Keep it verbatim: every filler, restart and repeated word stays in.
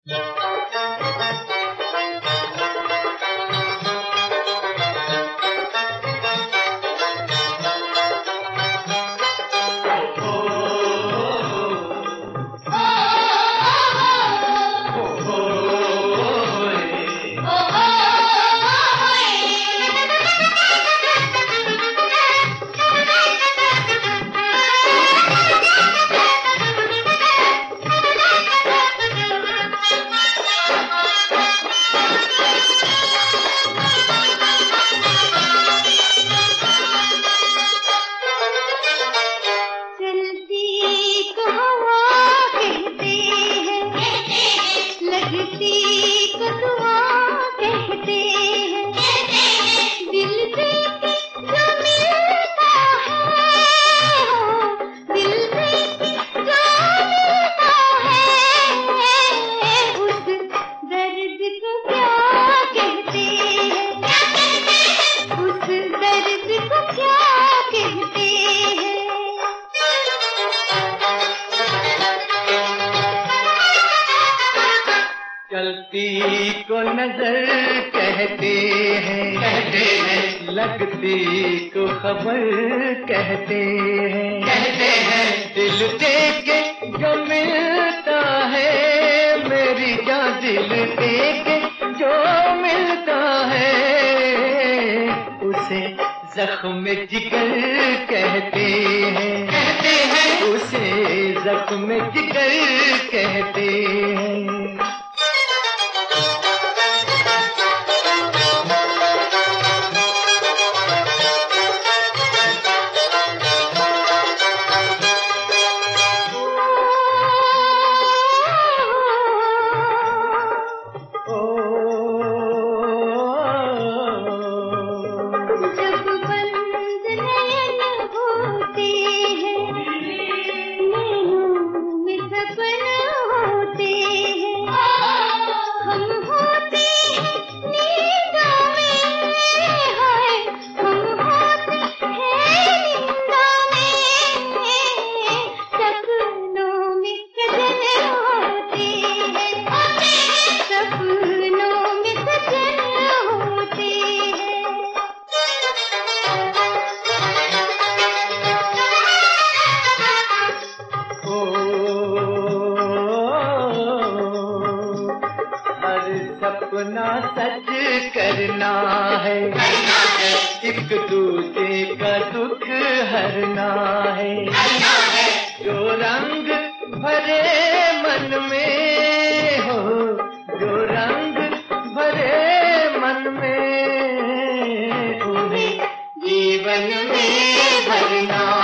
चलती को नजर कहते हैं, कहते हैं लगती को खबर कहते हैं, कहते हैं दिल दे के जो मिलता है, मेरी जान दिल दे के जो मिलता है, उसे जख्म जिगर कहते हैं, कहते हैं उसे जख्म जिगर कहते हैं। सपना सच करना है, करना है एक दूजे का दुख हरना है, हरना है जो रंग भरे मन में हो, जो रंग भरे मन में उन्हें जीवन में भरना